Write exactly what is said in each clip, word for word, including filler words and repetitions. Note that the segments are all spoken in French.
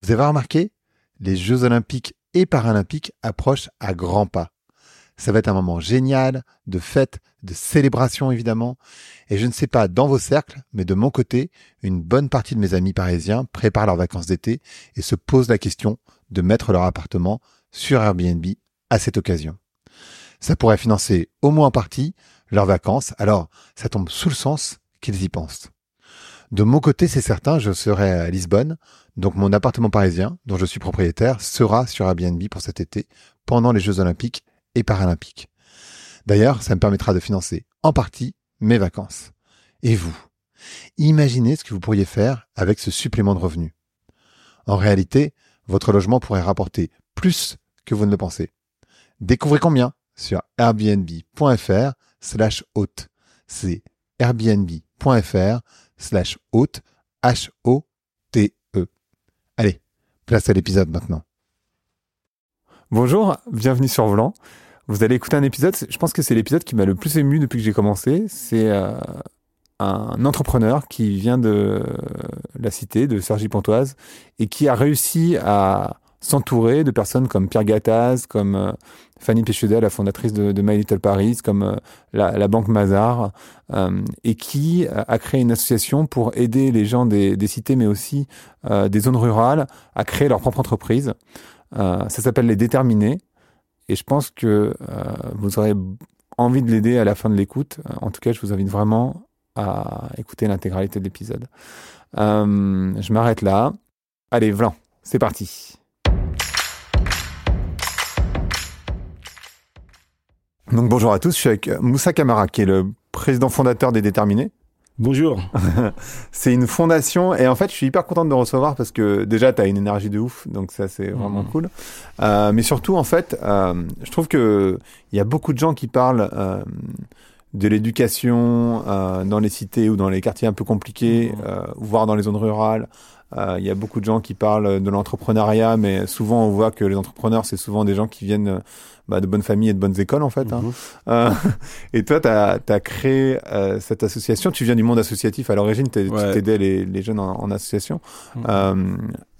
Vous avez remarqué, les Jeux Olympiques et Paralympiques approchent à grands pas. Ça va être un moment génial, de fête, de célébration évidemment. Et je ne sais pas dans vos cercles, mais de mon côté, une bonne partie de mes amis parisiens préparent leurs vacances d'été et se posent la question de mettre leur appartement sur Airbnb à cette occasion. Ça pourrait financer au moins en partie leurs vacances, alors ça tombe sous le sens qu'ils y pensent. De mon côté, c'est certain, je serai à Lisbonne, donc mon appartement parisien, dont je suis propriétaire, sera sur Airbnb pour cet été, pendant les Jeux Olympiques et Paralympiques. D'ailleurs, ça me permettra de financer en partie mes vacances. Et vous, imaginez ce que vous pourriez faire avec ce supplément de revenus. En réalité, votre logement pourrait rapporter plus que vous ne le pensez. Découvrez combien sur airbnb.fr slash hôte. C'est airbnb.fr slash hôte, H O T E. Allez, place à l'épisode maintenant. Bonjour, bienvenue sur Volant. Vous allez écouter un épisode, je pense que c'est l'épisode qui m'a le plus ému depuis que j'ai commencé. C'est euh, un entrepreneur qui vient de la cité, de Cergy-Pontoise, et qui a réussi à s'entourer de personnes comme Pierre Gattaz, comme euh, Fanny Péchaudet, la fondatrice de, de My Little Paris, comme euh, la, la Banque Mazars, euh, et qui a créé une association pour aider les gens des, des cités, mais aussi euh, des zones rurales, à créer leur propre entreprise. Euh, ça s'appelle Les Déterminés. Et je pense que euh, vous aurez envie de l'aider à la fin de l'écoute. En tout cas, je vous invite vraiment à écouter l'intégralité de l'épisode. Euh, je m'arrête là. Allez, Vlan, c'est parti. Donc bonjour à tous, je suis avec Moussa Camara, qui est le président fondateur des Déterminés. Bonjour. C'est une fondation et en fait je suis hyper content de te recevoir parce que déjà tu as une énergie de ouf, donc ça c'est vraiment mmh. cool. Euh, mais surtout en fait, euh, je trouve que il y a beaucoup de gens qui parlent euh, de l'éducation euh, dans les cités ou dans les quartiers un peu compliqués, mmh. euh, voire dans les zones rurales. Euh, il y a beaucoup de gens qui parlent de l'entrepreneuriat, mais souvent on voit que les entrepreneurs c'est souvent des gens qui viennent bah, de bonnes familles et de bonnes écoles en fait. Mmh. Hein. Euh, et toi, tu as créé euh, cette association. Tu viens du monde associatif à l'origine, ouais. Tu t'aidais les, les jeunes en, en association mmh. euh,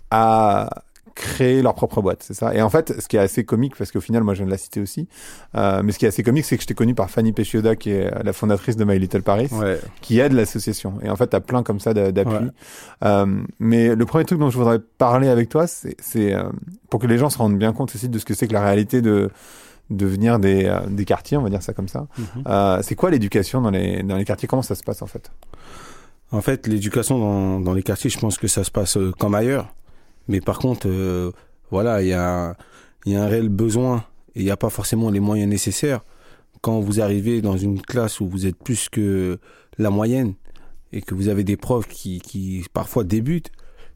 à créer leur propre boîte, c'est ça. Et en fait, ce qui est assez comique, parce qu'au final, moi, je viens de la cité aussi, euh, mais ce qui est assez comique, c'est que je t'ai connu par Fanny Péchaudet, qui est la fondatrice de My Little Paris, ouais. qui aide l'association. Et en fait, t'as plein comme ça d'appuis. Ouais. Euh, mais le premier truc dont je voudrais parler avec toi, c'est, c'est euh, pour que les gens se rendent bien compte aussi de ce que c'est que la réalité de de venir des, euh, des quartiers, on va dire ça comme ça. Mm-hmm. Euh, c'est quoi l'éducation dans les, dans les quartiers? Comment ça se passe en fait? En fait, l'éducation dans, dans les quartiers, je pense que ça se passe euh, comme ailleurs. Mais par contre, euh, voilà, il y a, y a un réel besoin et il n'y a pas forcément les moyens nécessaires. Quand vous arrivez dans une classe où vous êtes plus que la moyenne et que vous avez des profs qui, qui parfois débutent,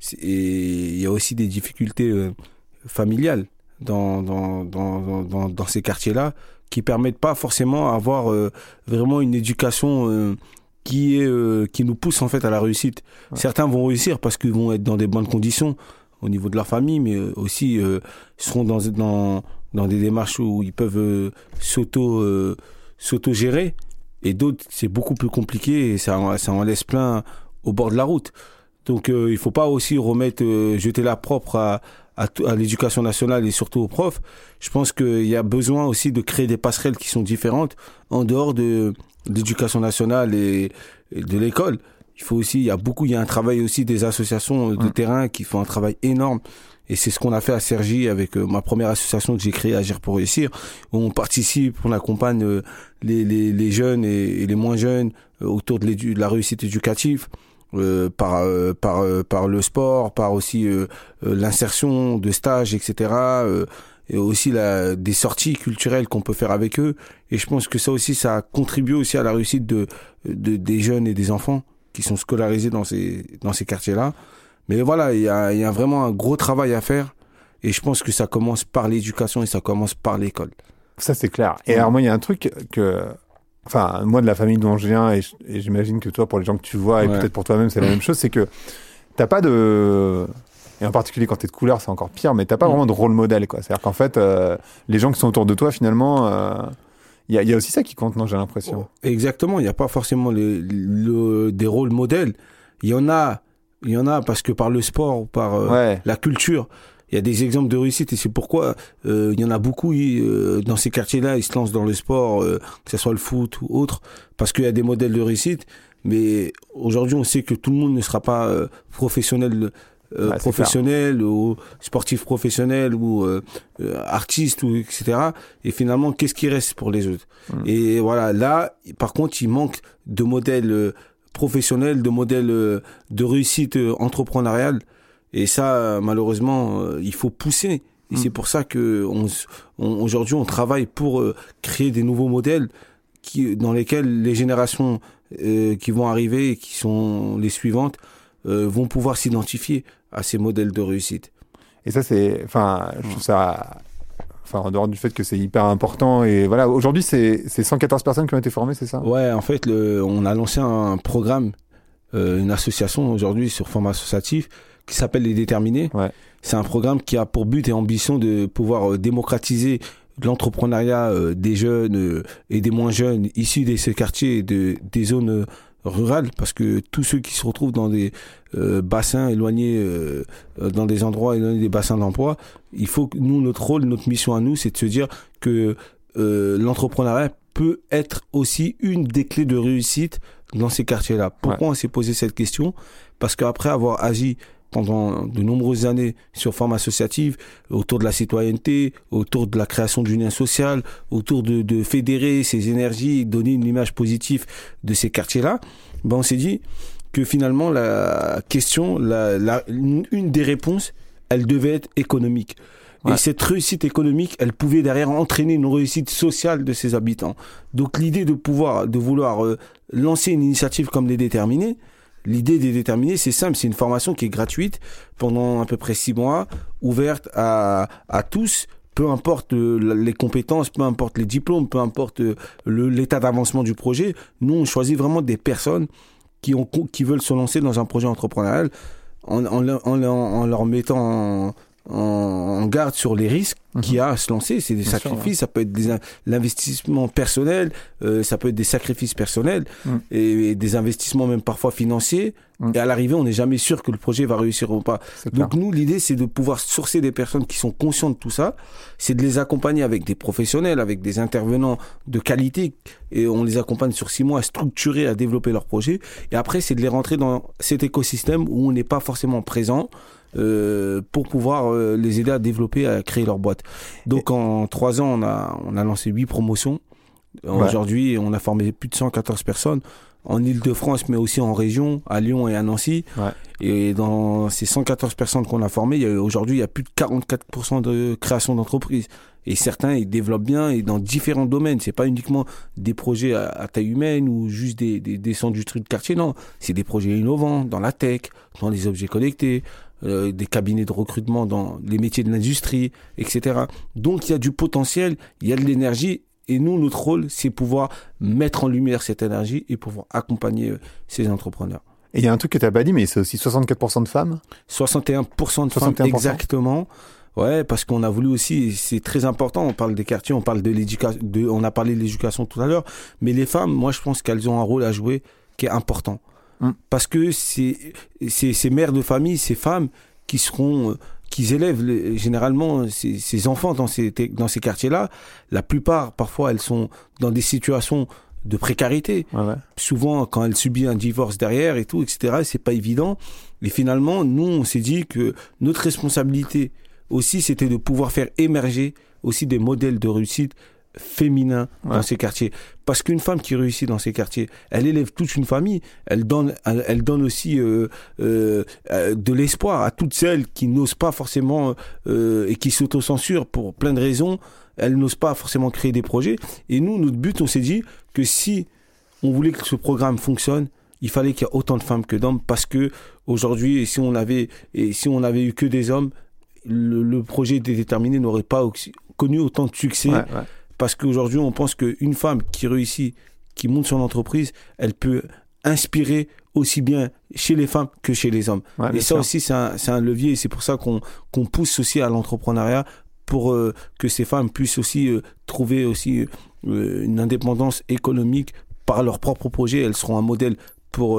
et il y a aussi des difficultés euh, familiales dans, dans, dans, dans, dans ces quartiers-là qui permettent pas forcément à avoir euh, vraiment une éducation euh, qui, est, euh, qui nous pousse en fait à la réussite. Ouais. Certains vont réussir parce qu'ils vont être dans des bonnes conditions au niveau de leur famille, mais aussi euh, seront dans, dans, dans des démarches où ils peuvent euh, s'auto, euh, s'auto-gérer. Et d'autres, c'est beaucoup plus compliqué et ça, ça en laisse plein au bord de la route. Donc, euh, il ne faut pas aussi remettre, euh, jeter la propre à, à, à l'éducation nationale et surtout aux profs. Je pense qu'il y a besoin aussi de créer des passerelles qui sont différentes en dehors de, de l'éducation nationale et, et de l'école. Il faut aussi, il y a beaucoup, il y a un travail aussi des associations de mmh. terrain qui font un travail énorme. Et c'est ce qu'on a fait à Cergy avec euh, ma première association que j'ai créée, Agir pour réussir, où on participe, on accompagne euh, les, les, les jeunes et, et les moins jeunes euh, autour de, de la réussite éducative, euh, par, euh, par, euh, par le sport, par aussi euh, euh, l'insertion de stages, et cetera. Euh, et aussi la, des sorties culturelles qu'on peut faire avec eux. Et je pense que ça aussi, ça contribue aussi à la réussite de, de, des jeunes et des enfants qui sont scolarisés dans ces, dans ces quartiers-là. Mais voilà, il y a, il y a vraiment un gros travail à faire. Et je pense que ça commence par l'éducation et ça commence par l'école. Ça, c'est clair. Et mmh. alors, moi, il y a un truc que... Enfin, moi, de la famille dont je viens, et, et j'imagine que toi, pour les gens que tu vois, et ouais. peut-être pour toi-même, c'est la même chose, c'est que t'as pas de... Et en particulier quand t'es de couleur, c'est encore pire, mais t'as pas mmh. vraiment de rôle modèle, quoi. C'est-à-dire qu'en fait, euh, les gens qui sont autour de toi, finalement... Euh, Il y, a, il y a aussi ça qui compte, non, j'ai l'impression. Exactement, il n'y a pas forcément les, le, des rôles modèles. Il y en a Il y en a parce que par le sport ou par euh, Ouais. la culture, il y a des exemples de réussite et c'est pourquoi euh, il y en a beaucoup euh, dans ces quartiers-là, ils se lancent dans le sport, euh, que ce soit le foot ou autre, parce qu'il y a des modèles de réussite. Mais aujourd'hui, on sait que tout le monde ne sera pas euh, professionnel, euh, Ouais, c'est professionnel ou sportif professionnel ou euh, euh, artiste ou et cetera. Et finalement, qu'est-ce qui reste pour les autres? Mm. Et voilà, là, par contre, il manque de modèles euh, professionnels, de modèles euh, de réussite euh, entrepreneuriale. Et ça, euh, malheureusement, euh, il faut pousser. Et Mm. c'est pour ça que on, s- on- aujourd'hui, on travaille pour euh, créer des nouveaux modèles qui, dans lesquels les générations euh, qui vont arriver et qui sont les suivantes euh, vont pouvoir s'identifier à ces modèles de réussite. Et ça, c'est, enfin, je trouve ça, enfin, en dehors du fait que c'est hyper important. Et voilà, aujourd'hui, c'est, c'est cent quatorze personnes qui ont été formées, c'est ça? Ouais, en fait, le, on a lancé un programme, euh, une association aujourd'hui sur format associatif qui s'appelle Les Déterminés. Ouais. C'est un programme qui a pour but et ambition de pouvoir euh, démocratiser l'entrepreneuriat euh, des jeunes euh, et des moins jeunes issus de ces quartiers et de, des zones euh, rurales, parce que tous ceux qui se retrouvent dans des euh, bassins éloignés, euh, euh, dans des endroits éloignés des bassins d'emploi, il faut que nous, notre rôle, notre mission à nous, c'est de se dire que euh, l'entrepreneuriat peut être aussi une des clés de réussite dans ces quartiers-là. Pourquoi Ouais. on s'est posé cette question? Parce qu'après avoir agi pendant de nombreuses années sur forme associative, autour de la citoyenneté, autour de la création du lien social, autour de, de fédérer ces énergies, donner une image positive de ces quartiers-là, ben on s'est dit que finalement la question, la, la, une des réponses, elle devait être économique. Ouais. Et cette réussite économique, elle pouvait derrière entraîner une réussite sociale de ses habitants. Donc l'idée de pouvoir, de vouloir euh, lancer une initiative comme Les Déterminés, l'idée des Déterminés, c'est simple, c'est une formation qui est gratuite pendant à peu près six mois, ouverte à, à tous, peu importe euh, les compétences, peu importe les diplômes, peu importe euh, le, l'état d'avancement du projet. Nous, on choisit vraiment des personnes qui, ont, qui veulent se lancer dans un projet entrepreneurial en, en, en, en leur mettant en, en, en garde sur les risques Mhm. qu'il y a à se lancer. C'est des Bien sûr, sacrifices, ça peut être des, in- l'investissement personnel, euh, ça peut être des sacrifices personnels Mhm. et, et des investissements même parfois financiers. Mhm. Et à l'arrivée, on n'est jamais sûr que le projet va réussir ou pas. C'est clair. Donc nous, l'idée, c'est de pouvoir sourcer des personnes qui sont conscientes de tout ça. C'est de les accompagner avec des professionnels, avec des intervenants de qualité. Et on les accompagne sur six mois à structurer, à développer leur projet. Et après, c'est de les rentrer dans cet écosystème où on n'est pas forcément présent. Euh, pour pouvoir euh, les aider à développer, à créer leur boîte. Donc en trois ans, on a, on a lancé huit promotions. Ouais. Aujourd'hui, on a formé plus de cent quatorze personnes en Île-de-France, mais aussi en région, à Lyon et à Nancy. Ouais. Et dans ces cent quatorze personnes qu'on a formées, il y a, aujourd'hui, il y a plus de quarante-quatre pour cent de création d'entreprises. Et certains, ils développent bien et dans différents domaines. C'est pas uniquement des projets à, à taille humaine ou juste des, des, des industries de quartier. Non, c'est des projets innovants dans la tech, dans les objets connectés, euh, des cabinets de recrutement dans les métiers de l'industrie, et cetera. Donc, il y a du potentiel, il y a de l'énergie. Et nous, notre rôle, c'est pouvoir mettre en lumière cette énergie et pouvoir accompagner euh, ces entrepreneurs. Et il y a un truc que tu n'as pas dit, mais c'est aussi soixante-quatre pour cent de femmes. soixante et un pour cent de femmes, soixante et un pour cent. exactement. Ouais, parce qu'on a voulu aussi, c'est très important, on parle des quartiers, on parle de l'éducation, de, on a parlé de l'éducation tout à l'heure, mais les femmes, moi, je pense qu'elles ont un rôle à jouer qui est important. Mm. Parce que c'est, c'est, ces mères de famille, ces femmes qui seront, euh, qui élèvent les- généralement ces, ces enfants dans ces, dans ces quartiers-là, la plupart, parfois, elles sont dans des situations de précarité. Ouais, ouais. Souvent, quand elle subit un divorce derrière et tout, et cetera, c'est pas évident. Et finalement, nous, on s'est dit que notre responsabilité aussi, c'était de pouvoir faire émerger aussi des modèles de réussite féminins Ouais. dans ces quartiers. Parce qu'une femme qui réussit dans ces quartiers, elle élève toute une famille, elle donne, elle, elle donne aussi euh, euh, euh, de l'espoir à toutes celles qui n'osent pas forcément euh, et qui s'autocensurent pour plein de raisons. Elles n'osent pas forcément créer des projets. Et nous, notre but, on s'est dit que si on voulait que ce programme fonctionne, il fallait qu'il y ait autant de femmes que d'hommes, parce que aujourd'hui, si on avait, et si on avait eu que des hommes, le, le projet des Déterminés n'aurait pas aussi, connu autant de succès. Ouais, ouais. Parce qu'aujourd'hui, on pense qu'une femme qui réussit, qui monte son entreprise, elle peut inspirer aussi bien chez les femmes que chez les hommes. Ouais, et bien ça sûr. aussi, c'est un, c'est un levier. Et c'est pour ça qu'on, qu'on pousse aussi à l'entrepreneuriat, pour euh, que ces femmes puissent aussi euh, trouver aussi euh, une indépendance économique par leurs propres projets. Elles seront un modèle pour, euh,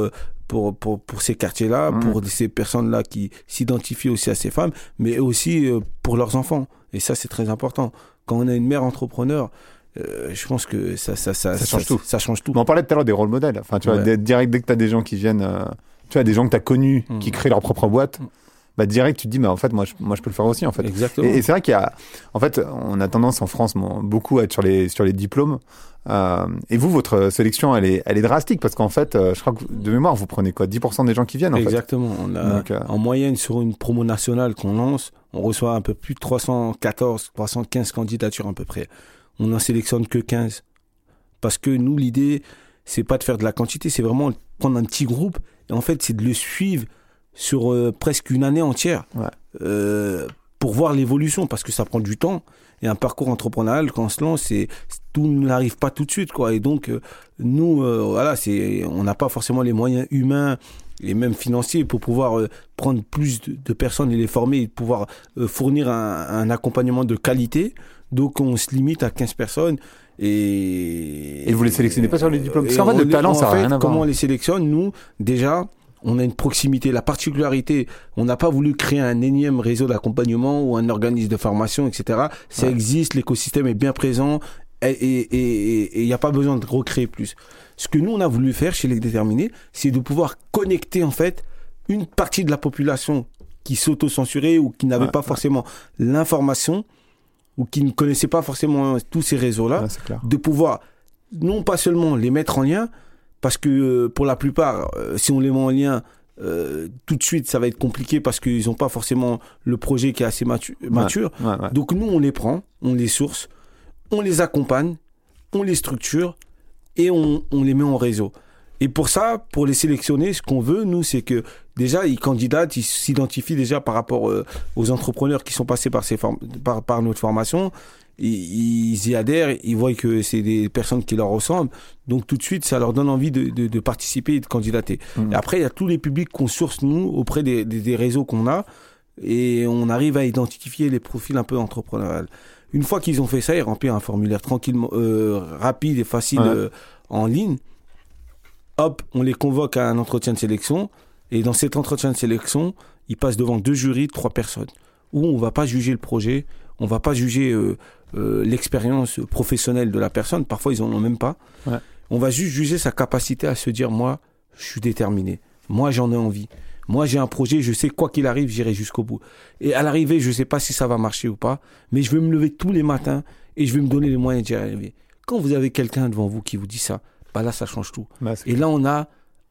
pour, pour, pour ces quartiers-là, mmh. pour ces personnes-là qui s'identifient aussi à ces femmes, mais aussi euh, pour leurs enfants. Et ça, c'est très important. Quand on a une mère entrepreneur, euh, je pense que ça, ça, ça, ça, ça change ça, tout. Ça change tout. Mais on parlait tout à l'heure des rôles modèles. Enfin, tu vois, ouais. direct, dès que tu as des gens qui viennent, euh, tu vois, des gens que tu as connus, mmh. qui créent leur propre boîte, mmh. bah, direct, tu te dis, mais en fait, moi je, moi, je peux le faire aussi, en fait. Exactement. Et, et c'est vrai qu'il y a, en fait, on a tendance en France bon, beaucoup à être sur les, sur les diplômes. Euh, et vous, votre sélection, elle est, elle est drastique parce qu'en fait, euh, je crois que de mémoire, vous prenez quoi, dix pour cent des gens qui viennent, en Exactement. fait. On a, Donc, euh... en moyenne, sur une promo nationale qu'on lance, on reçoit un peu plus de trois cent quatorze, trois cent quinze candidatures à peu près. On n'en sélectionne que quinze. Parce que nous, l'idée, c'est pas de faire de la quantité, c'est vraiment prendre un petit groupe et en fait, c'est de le suivre sur euh, presque une année entière. Ouais. Euh, pour voir l'évolution, parce que ça prend du temps. Et un parcours entrepreneurial, quand on se lance, c'est, tout n'arrive pas tout de suite, quoi. Et donc, euh, nous, euh, voilà, c'est, on n'a pas forcément les moyens humains et même financiers pour pouvoir euh, prendre plus de, de personnes et les former et pouvoir euh, fournir un, un accompagnement de qualité. Donc, on se limite à quinze personnes. Et, et vous les sélectionnez pas sur les diplômes? Parce qu'en fait, le talent, ça n'a rien à voir. Comment on les sélectionne? Nous, déjà, on a une proximité. La particularité, on n'a pas voulu créer un énième réseau d'accompagnement ou un organisme de formation, et cetera. Ça ouais. existe, l'écosystème est bien présent et il n'y a pas besoin de recréer plus. Ce que nous, on a voulu faire chez Les Déterminés, c'est de pouvoir connecter en fait une partie de la population qui s'auto-censurait ou qui n'avait ouais, pas ouais. forcément l'information ou qui ne connaissait pas forcément tous ces réseaux-là, ouais, de pouvoir non pas seulement les mettre en lien, parce que euh, pour la plupart, euh, si on les met en lien, euh, tout de suite, ça va être compliqué parce qu'ils n'ont pas forcément le projet qui est assez matu- mature. Ouais, ouais, ouais. Donc nous, on les prend, on les source, on les accompagne, on les structure et on, on les met en réseau. Et pour ça, pour les sélectionner, ce qu'on veut, nous, c'est que déjà, ils candidatent, ils s'identifient déjà par rapport euh, aux entrepreneurs qui sont passés par, ces form- par, par notre formation. Ils, ils y adhèrent, ils voient que c'est des personnes qui leur ressemblent. Donc tout de suite, ça leur donne envie de, de, de participer et de candidater. Mmh. Et après, il y a tous les publics qu'on source, nous, auprès des, des, des réseaux qu'on a. Et on arrive à identifier les profils un peu entrepreneuriales. Une fois qu'ils ont fait ça, ils remplissent un formulaire tranquillement, euh, rapide et facile ouais. euh, en ligne. Hop, on les convoque à un entretien de sélection. Et dans cet entretien de sélection, ils passent devant deux jurys de trois personnes. Où on ne va pas juger le projet, on ne va pas juger euh, euh, l'expérience professionnelle de la personne. Parfois, ils n'en ont même pas. Ouais. On va juste juger sa capacité à se dire, moi, je suis déterminé. Moi, j'en ai envie. Moi, j'ai un projet, je sais quoi qu'il arrive, j'irai jusqu'au bout. Et à l'arrivée, je ne sais pas si ça va marcher ou pas, mais je vais me lever tous les matins et je vais me donner les moyens d'y arriver. Quand vous avez quelqu'un devant vous qui vous dit ça, bah là, ça change tout. Bah, et là, on a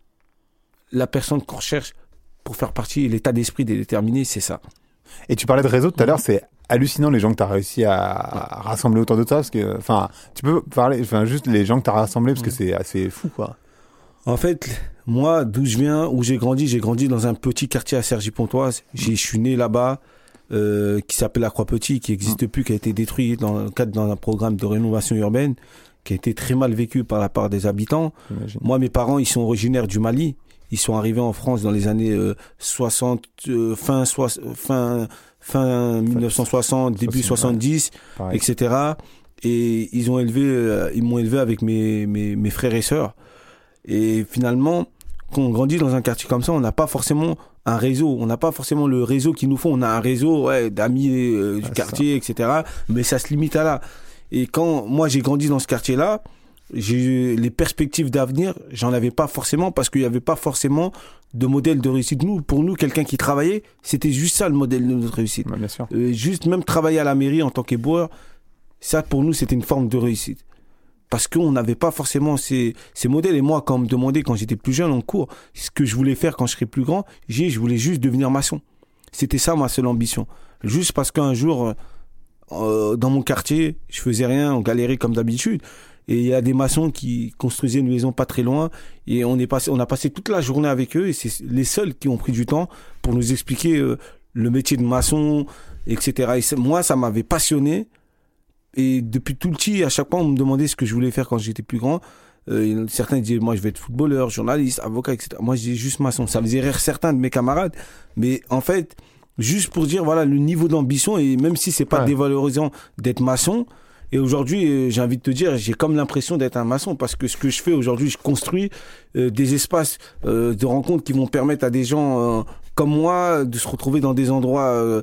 la personne qu'on recherche pour faire partie, l'état d'esprit des déterminés, c'est ça. Et tu parlais de réseau tout à l'heure, c'est hallucinant les gens que tu as réussi à, à rassembler autour de toi, parce que, enfin, tu peux parler, enfin, juste les gens que tu as rassemblés, parce que c'est assez fou, quoi. En fait, moi, d'où je viens, où j'ai grandi, j'ai grandi dans un petit quartier à Cergy-Pontoise. J'ai, je suis né là-bas, euh, qui s'appelle la Croix-Petit, qui n'existe mmh. plus, qui a été détruit dans le cadre d'un programme de rénovation urbaine, qui a été très mal vécu par la part des habitants. J'imagine. Moi, mes parents, ils sont originaires du Mali. Ils sont arrivés en France dans les années euh, soixante, euh, fin, soix, fin, fin dix-neuf cent soixante, début soixante-dix, ouais. et cetera. Et ils ont élevé, euh, ils m'ont élevé avec mes, mes, mes frères et sœurs. Et finalement, quand on grandit dans un quartier comme ça, on n'a pas forcément un réseau. On n'a pas forcément le réseau qu'il nous faut. On a un réseau ouais, d'amis euh, du ah, quartier, ça. et cetera. Mais ça se limite à là. Et quand moi, j'ai grandi dans ce quartier-là, j'ai les perspectives d'avenir, j'en avais pas forcément parce qu'il y avait pas forcément de modèle de réussite. Nous, pour nous, quelqu'un qui travaillait, c'était juste ça le modèle de notre réussite. Ouais, bien sûr. Euh, juste même travailler à la mairie en tant qu'éboueur, ça pour nous c'était une forme de réussite. Parce qu'on n'avait pas forcément ces, ces modèles. Et moi, quand on me demandait quand j'étais plus jeune en cours, ce que je voulais faire quand je serais plus grand, j'ai, je voulais juste devenir maçon. C'était ça ma seule ambition. Juste parce qu'un jour, euh, dans mon quartier, je faisais rien, on galérait comme d'habitude. Et il y a des maçons qui construisaient une maison pas très loin. Et on, est passé, on a passé toute la journée avec eux. Et c'est les seuls qui ont pris du temps pour nous expliquer euh, le métier de maçon, et cetera. Et moi, ça m'avait passionné. Et depuis tout petit, à chaque fois, on me demandait ce que je voulais faire quand j'étais plus grand. Euh, certains disaient, moi, je vais être footballeur, journaliste, avocat, et cetera. Moi, je disais juste maçon. Ça faisait rire certains de mes camarades. Mais en fait, juste pour dire, voilà, le niveau d'ambition, et même si c'est pas ouais. dévalorisant d'être maçon, Et aujourd'hui, euh, j'ai envie de te dire, j'ai comme l'impression d'être un maçon parce que ce que je fais aujourd'hui, je construis euh, des espaces euh, de rencontres qui vont permettre à des gens euh, comme moi de se retrouver dans des endroits, euh,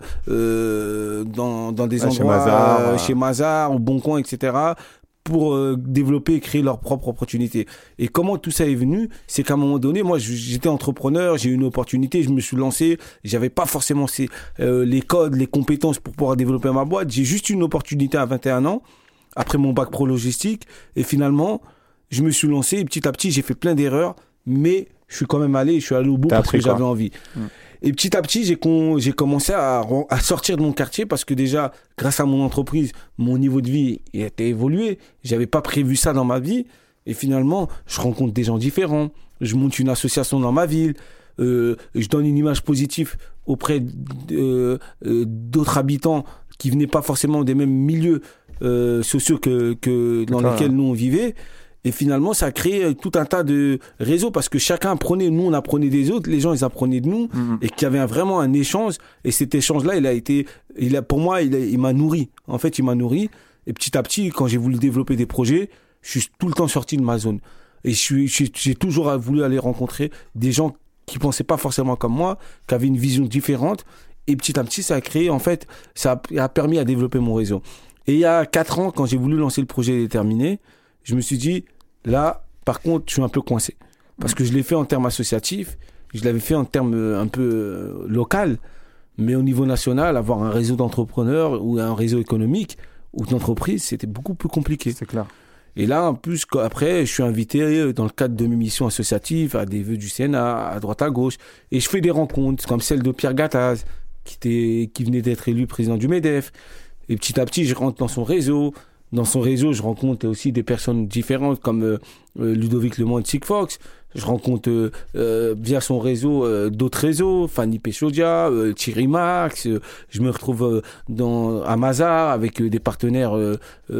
euh, dans, dans des ouais, endroits chez Mazar, euh, euh... chez Mazar, au Bon Coin, et cetera pour euh, développer et créer leurs propres opportunités. Et comment tout ça est venu, c'est qu'à un moment donné, moi, j'étais entrepreneur, j'ai eu une opportunité, je me suis lancé, j'avais pas forcément ces, euh, les codes, les compétences pour pouvoir développer ma boîte. J'ai juste eu une opportunité à vingt et un ans, après mon bac pro logistique, et finalement, je me suis lancé, et petit à petit, j'ai fait plein d'erreurs, mais je suis quand même allé, je suis allé au bout T'as parce que appris, j'avais envie. Mmh. Et petit à petit, j'ai, con, j'ai commencé à, à sortir de mon quartier parce que déjà, grâce à mon entreprise, mon niveau de vie il a été évolué. J'avais pas prévu ça dans ma vie. Et finalement, je rencontre des gens différents. Je monte une association dans ma ville. Euh, je donne une image positive auprès de, euh, euh, d'autres habitants qui venaient pas forcément des mêmes milieux euh, sociaux que, que dans lesquels nous on vivait. Et finalement, ça a créé tout un tas de réseaux parce que chacun apprenait, nous on apprenait des autres, les gens ils apprenaient de nous, mmh. et qu'il y avait un, vraiment un échange. Et cet échange-là, il a été, il a, pour moi, il, a, il m'a nourri. En fait, il m'a nourri. Et petit à petit, quand j'ai voulu développer des projets, je suis tout le temps sorti de ma zone. Et je suis, je, j'ai toujours voulu aller rencontrer des gens qui pensaient pas forcément comme moi, qui avaient une vision différente. Et petit à petit, ça a créé, en fait, ça a, a permis à développer mon réseau. Et il y a quatre ans, quand j'ai voulu lancer le projet Déterminé, je me suis dit, là, par contre, je suis un peu coincé. Parce que je l'ai fait en termes associatifs, je l'avais fait en termes un peu local, mais au niveau national, avoir un réseau d'entrepreneurs ou un réseau économique ou d'entreprises, c'était beaucoup plus compliqué. C'est clair. Et là, en plus, après, je suis invité dans le cadre de mes missions associatives à des vœux du Sénat, à droite à gauche, et je fais des rencontres comme celle de Pierre Gattaz, qui, était, qui venait d'être élu président du MEDEF. Et petit à petit, je rentre dans son réseau. Dans son réseau, je rencontre aussi des personnes différentes comme euh, Ludovic Lemont de Sigfox. Je rencontre euh, euh, via son réseau euh, d'autres réseaux, Fanny Péchodia, euh, Thierry Max. Euh, je me retrouve euh, dans, à Mazar avec euh, des partenaires euh,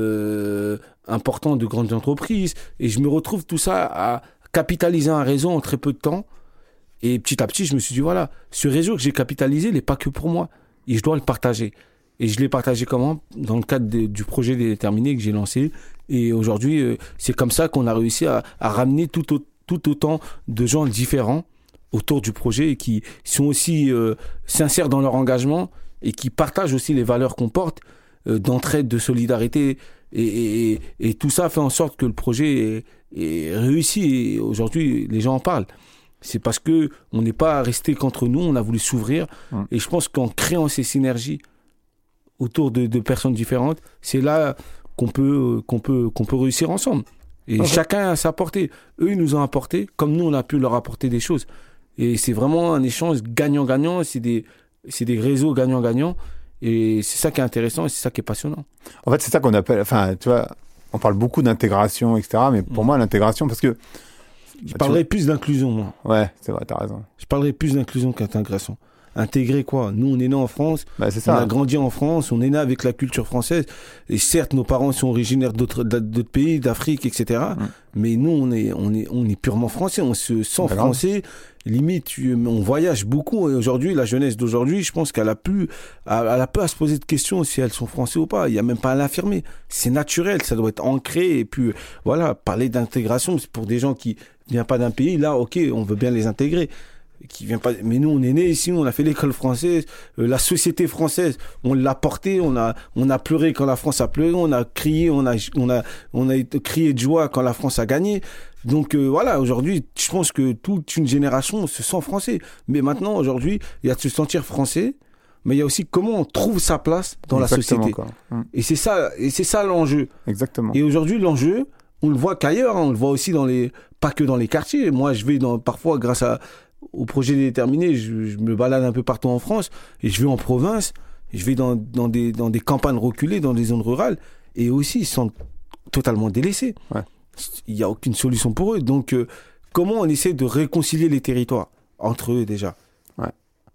euh, importants de grandes entreprises. Et je me retrouve tout ça à capitaliser un réseau en très peu de temps. Et petit à petit, je me suis dit, voilà, ce réseau que j'ai capitalisé, il n'est pas que pour moi. Et je dois le partager. Et je l'ai partagé comment ? Dans le cadre de, du projet Déterminé que j'ai lancé. Et aujourd'hui, euh, c'est comme ça qu'on a réussi à, à ramener tout, au, tout autant de gens différents autour du projet et qui sont aussi euh, sincères dans leur engagement et qui partagent aussi les valeurs qu'on porte euh, d'entraide, de solidarité. Et, et, et tout ça fait en sorte que le projet est, est réussi. Et aujourd'hui, les gens en parlent. C'est parce qu'on n'est pas resté qu'entre nous, on a voulu s'ouvrir. Mmh. Et je pense qu'en créant ces synergies autour de, de personnes différentes, c'est là qu'on peut, qu'on peut, qu'on peut réussir ensemble. Et okay. Chacun a sa portée. Eux, ils nous ont apporté, comme nous, on a pu leur apporter des choses. Et c'est vraiment un échange gagnant-gagnant, c'est des, c'est des réseaux gagnant-gagnant. Et c'est ça qui est intéressant et c'est ça qui est passionnant. En fait, c'est ça qu'on appelle, enfin, tu vois, on parle beaucoup d'intégration, et cetera. Mais pour mmh. moi, l'intégration, parce que... Je bah, parlerais vois... plus d'inclusion, moi. Ouais, c'est vrai, t'as raison. Je parlerais plus d'inclusion qu'intégration. Intégrer quoi ? Nous, on est né en France, bah, c'est ça. On a grandi en France, on est né avec la culture française. Et certes, nos parents sont originaires d'autres, d'autres pays, d'Afrique, et cetera. Mm. Mais nous, on est, on est, on est purement français. On se sent bah, français. Grave. Limite, on voyage beaucoup. Et aujourd'hui, la jeunesse d'aujourd'hui, je pense qu'elle a plus, elle a peu à se poser de questions si elles sont français ou pas. Il y a même pas à l'affirmer. C'est naturel, ça doit être ancré. Et puis, voilà, parler d'intégration, c'est pour des gens qui viennent pas d'un pays. Là, ok, on veut bien les intégrer. Qui vient pas, mais nous on est nés ici, on a fait l'école française, euh, la société française, on l'a portée, on a, on a pleuré quand la France a pleuré, on a crié, on a, on a, on a crié de joie quand la France a gagné. Donc euh, voilà, aujourd'hui, je pense que toute une génération se sent français. Mais maintenant, aujourd'hui, il y a de se sentir français, mais il y a aussi comment on trouve sa place dans Exactement, la société. Hum. Et c'est ça, et c'est ça l'enjeu. Exactement. Et aujourd'hui, l'enjeu, on le voit qu'ailleurs, hein, on le voit aussi dans les, pas que dans les quartiers. Moi, je vais dans, parfois, grâce à au projet Déterminé, je, je me balade un peu partout en France et je vais en province, je vais dans, dans, des, dans des campagnes reculées, dans des zones rurales et aussi ils sont totalement délaissés. Ouais. Il n'y a aucune solution pour eux. Donc, euh, comment on essaie de réconcilier les territoires entre eux déjà ? Ouais.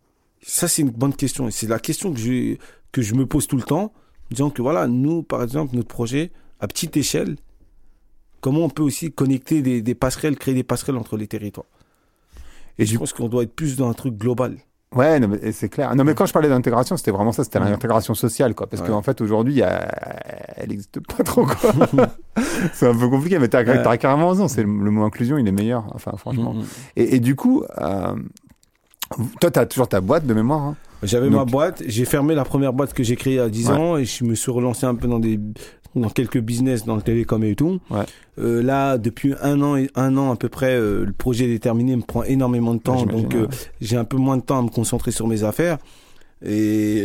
Ça, c'est une bonne question. C'est la question que je, que je me pose tout le temps, disant que voilà, nous, par exemple, notre projet, à petite échelle, comment on peut aussi connecter des, des passerelles, créer des passerelles entre les territoires ? Et je pense qu'on doit être plus dans un truc global. Ouais, non, mais c'est clair. Non, mais quand je parlais d'intégration, c'était vraiment ça, c'était Mmh. l'intégration sociale, quoi. Parce Ouais. qu'en fait, aujourd'hui, il y a... elle n'existe pas trop, quoi. C'est un peu compliqué, mais t'as, Ouais. t'as carrément raison. C'est le, le mot inclusion, il est meilleur. Enfin, franchement. Mmh. Et, et du coup, euh, toi, t'as toujours ta boîte de mémoire, hein. J'avais Donc- ma boîte, j'ai fermé la première boîte que j'ai créée à dix Ouais. ans et je me suis relancé un peu dans des dans quelques business dans le télécom et tout. Ouais. Euh, là, depuis un an et un an à peu près, euh, le projet est déterminé me prend énormément de temps, Ouais, j'imagine, donc euh, ouais. j'ai un peu moins de temps à me concentrer sur mes affaires. Et,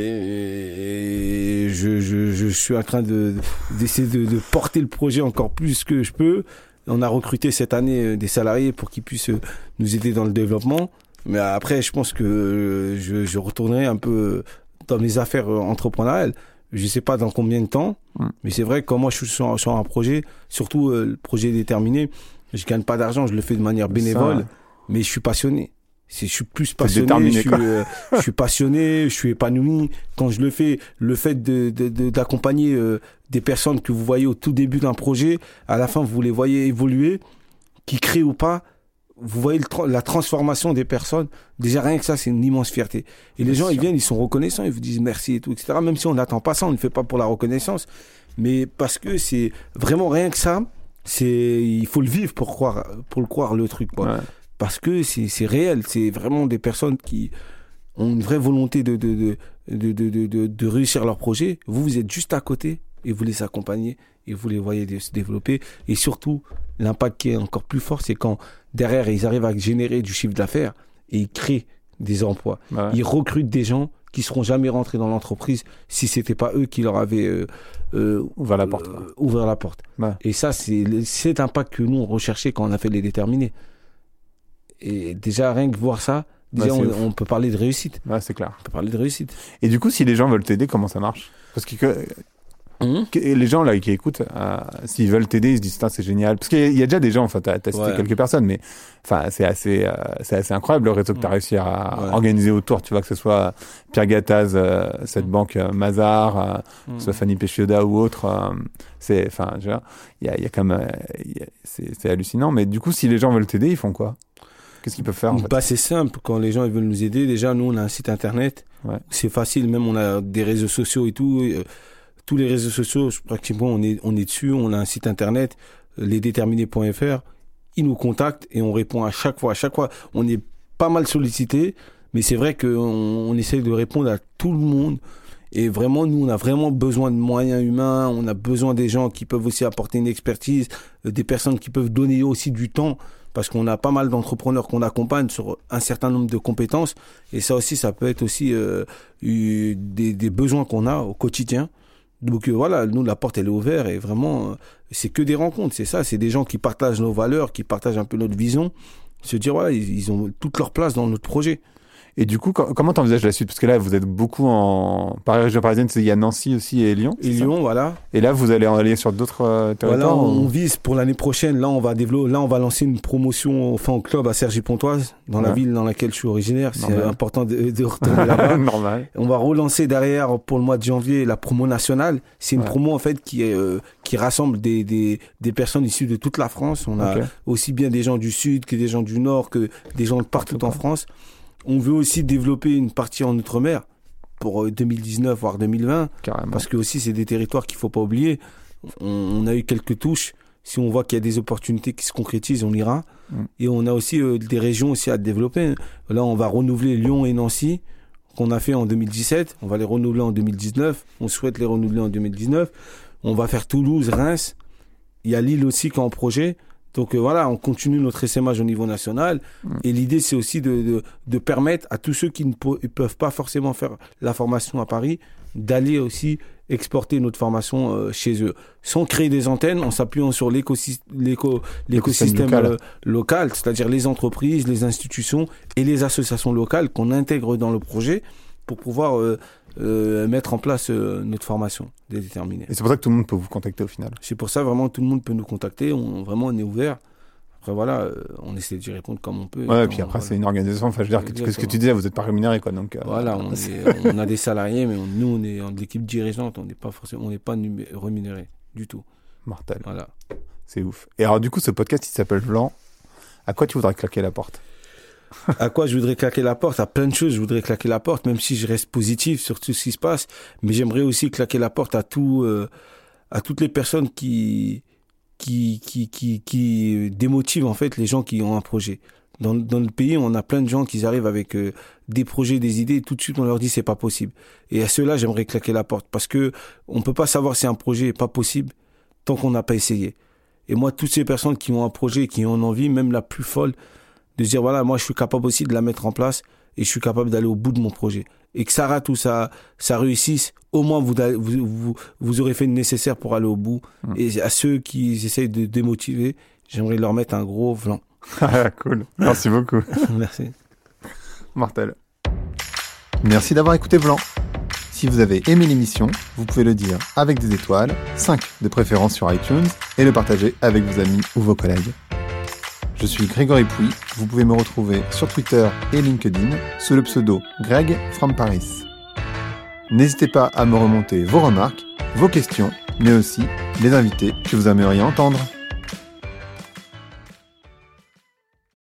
et je, je, je suis en train de d'essayer de, de porter le projet encore plus que je peux. On a recruté cette année euh, des salariés pour qu'ils puissent euh, nous aider dans le développement. Mais après, je pense que euh, je, je retournerai un peu dans mes affaires euh, entrepreneuriales. Je sais pas dans combien de temps, Mm. mais c'est vrai que quand moi je suis sur, sur un projet, surtout euh, le projet déterminé, je gagne pas d'argent, je le fais de manière bénévole, Ça, mais je suis passionné. C'est, je suis plus passionné, déterminé, je suis, quoi. euh, je suis passionné, je suis épanoui. Quand je le fais, le fait de, de, de- d'accompagner euh, des personnes que vous voyez au tout début d'un projet, à la fin vous les voyez évoluer, qui créent ou pas, vous voyez le tra- la transformation des personnes. Déjà rien que ça, c'est une immense fierté. Et les Bien gens, ils sûr. viennent, ils sont reconnaissants, ils vous disent merci et tout, et cetera. Même si on n'attend pas ça, on ne le fait pas pour la reconnaissance, mais parce que c'est vraiment rien que ça. C'est, il faut le vivre pour croire, pour le croire le truc, quoi. Ouais. Parce que c'est, c'est réel, c'est vraiment des personnes qui ont une vraie volonté de, de, de, de, de, de, de, de réussir leur projet. Vous, vous êtes juste à côté et vous les accompagnez et vous les voyez de- se développer. Et surtout, l'impact qui est encore plus fort, c'est quand derrière, ils arrivent à générer du chiffre d'affaires et ils créent des emplois. Bah ouais. Ils recrutent des gens qui seront jamais rentrés dans l'entreprise si c'était pas eux qui leur avaient euh, euh, Ouvre la porte, euh, quoi. ouvert la porte. Ouais. Et ça, c'est le- cet impact que nous on recherchait quand on a fait les déterminés. Et déjà, rien que voir ça, déjà, Ouais, c'est on, ouf. on peut parler de réussite. Ouais, c'est clair. On peut parler de réussite. Et du coup, si les gens veulent t'aider, comment ça marche? Parce que, que- que- les gens là qui écoutent, euh, s'ils veulent t'aider, ils se disent putain, c'est génial. Parce qu'il y, a- il y a déjà des gens, enfin, t'as, t'as cité Ouais. quelques personnes, mais enfin, c'est assez, euh, c'est assez incroyable le réseau que t'as Ouais. réussi à Ouais. organiser autour. Tu vois, que ce soit Pierre Gattaz, euh, cette Mm. banque euh, Mazar, euh, Mm. que ce soit Fanny Péchioda ou autre. euh, c'est, enfin, je veux dire, il y a, il y a quand même, euh, il y a- c'est, c'est hallucinant. Mais du coup, si les gens veulent t'aider, ils font quoi? Qu'est-ce qu'ils peuvent faire en fait? Bah, c'est simple. Quand les gens ils veulent nous aider, déjà, nous, on a un site internet. Ouais. C'est facile. Même, on a des réseaux sociaux et tout. Et, euh, tous les réseaux sociaux, je- pratiquement, on est, on est dessus. On a un site internet, euh, lesdéterminés point f r. Ils nous contactent et on répond à chaque fois. À chaque fois, on est pas mal sollicité. Mais c'est vrai qu'on on essaye de répondre à tout le monde. Et vraiment, nous, on a vraiment besoin de moyens humains. On a besoin des gens qui peuvent aussi apporter une expertise, euh, des personnes qui peuvent donner aussi du temps. Parce qu'on a pas mal d'entrepreneurs qu'on accompagne sur un certain nombre de compétences. Et ça aussi, ça peut être aussi euh, eu- des, des besoins qu'on a au quotidien. Donc euh, voilà, nous, la porte, elle est ouverte. Et vraiment, euh, c'est que des rencontres. C'est ça, c'est des gens qui partagent nos valeurs, qui partagent un peu notre vision. Se dire, voilà, ils, ils ont toute leur place dans notre projet. Et du coup, co- comment t'envisages la suite? Parce que là, vous êtes beaucoup en Paris, région parisienne, c'est- il y a Nancy aussi et Lyon. Et c'est ça? Lyon, voilà. Et là, vous allez en aller sur d'autres euh, Voilà, territoires on ou- vise pour l'année prochaine. Là, on va développer, là, on va lancer une promotion fin octobre à Cergy-Pontoise, dans la Ouais. ville dans laquelle je suis originaire. C'est Normal. important de, de retourner là-bas. Normal. On va relancer derrière pour le mois de janvier la promo nationale. C'est une Ouais. promo en fait qui est euh, qui rassemble des, des des personnes issues de toute la France. On a Ok. aussi bien des gens du sud que des gens du nord que des gens de partout Partout, en quoi. France. On veut aussi développer une partie en outre-mer pour euh, deux mille dix-neuf voire deux mille vingt. Carrément. Parce que aussi, c'est des territoires qu'il faut pas oublier. On, on a eu quelques touches. Si on voit qu'il y a des opportunités qui se concrétisent, on ira. Mm. Et on a aussi euh, des régions aussi à développer. Là, on va renouveler Lyon et Nancy, qu'on a fait en deux mille dix-sept. On va les renouveler en deux mille dix-neuf. On souhaite les renouveler en deux mille dix-neuf. On va faire Toulouse, Reims. Il y a Lille aussi qui est en projet. Donc euh, voilà, on continue notre essaimage au niveau national. Mm. Et l'idée, c'est aussi de, de, de permettre à tous ceux qui ne po- peuvent pas forcément faire la formation à Paris, d'aller aussi exporter notre formation euh, chez eux. Sans créer des antennes, en s'appuyant sur l'écosyst- l'éco- l'écosystème local. euh, local, c'est-à-dire les entreprises, les institutions et les associations locales qu'on intègre dans le projet pour pouvoir euh, euh, mettre en place euh, notre formation déterminée. Et c'est pour ça que tout le monde peut vous contacter au final. C'est pour ça vraiment tout le monde peut nous contacter. On, vraiment, on est ouvert. Après voilà, euh, on essaie d'y répondre comme on peut. Ouais, et Quand- puis après, voilà. c'est une organisation. Enfin, je veux dire, que, que ce que Exactement. tu disais, vous n'êtes pas rémunéré, quoi. Donc, euh, Voilà, on, c'est est- on a des salariés, mais on- nous, on est en l'équipe dirigeante, on n'est pas forcément, on n'est pas numé- rémunéré du tout. mortel. Voilà. C'est ouf. Et alors, du coup, ce podcast, il s'appelle Blanc. À quoi tu voudrais claquer la porte? À quoi je voudrais claquer la porte? À plein de choses, je voudrais claquer la porte, même si je reste positif sur tout ce qui se passe. Mais j'aimerais aussi claquer la porte à tout, euh, à toutes les personnes qui, qui, qui, qui, qui démotivent en fait les gens qui ont un projet. Dans, dans le pays, on a plein de gens qui arrivent avec euh, des projets, des idées, et tout de suite on leur dit c'est pas possible. Et à ceux-là, j'aimerais claquer la porte parce que on peut pas savoir si un projet est pas possible tant qu'on n'a pas essayé. Et moi, toutes ces personnes qui ont un projet, qui ont envie, même la plus folle, de se dire voilà, moi je suis capable aussi de la mettre en place et je suis capable d'aller au bout de mon projet. Et que ça rate ou ça, ça réussisse, au moins vous, vous, vous, vous aurez fait le nécessaire pour aller au bout. Mmh. Et à ceux qui essayent de démotiver, j'aimerais leur mettre un gros flanc. Cool. Merci beaucoup. Merci. Mortel. Merci d'avoir écouté Vlan. Si vous avez aimé l'émission, vous pouvez le dire avec des étoiles, cinq de préférence sur iTunes, et le partager avec vos amis ou vos collègues. Je suis Grégory Pouy, vous pouvez me retrouver sur Twitter et LinkedIn sous le pseudo Greg from Paris. N'hésitez pas à me remonter vos remarques, vos questions, mais aussi les invités que vous aimeriez entendre.